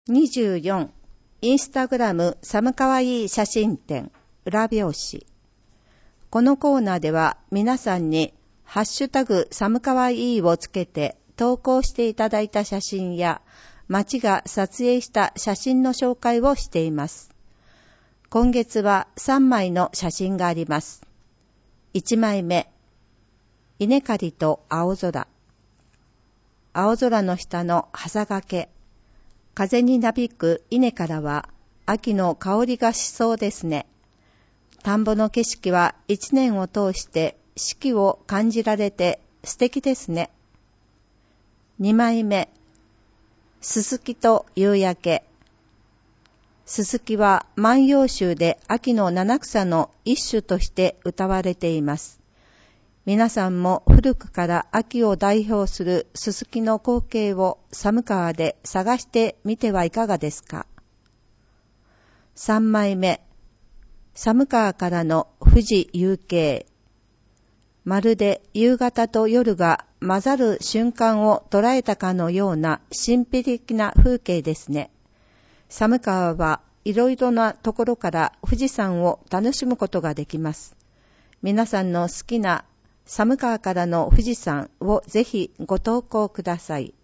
24、インスタグラム寒かわいい写真展、裏表紙。このコーナーでは皆さんにハッシュタグ寒かわいいをつけて投稿していただいた写真や町が撮影した写真の紹介をしています。今月は3枚の写真があります。1枚目、稲刈りと青空。青空の下の朝掛け。風になびく稲からは秋の香りがしそうですね。田んぼの景色は一年を通して四季を感じられて素敵ですね。2枚目、すすきと夕焼け。すすきは万葉集で秋の七草の一種として歌われています。皆さんも古くから秋を代表するすすきの光景を寒川で探してみてはいかがですか。3枚目、寒川からの富士夕景。まるで夕方と夜が混ざる瞬間を捉えたかのような神秘的な風景ですね。寒川はいろいろなところから富士山を楽しむことができます。皆さんの好きな寒川からの富士山をぜひご投稿ください。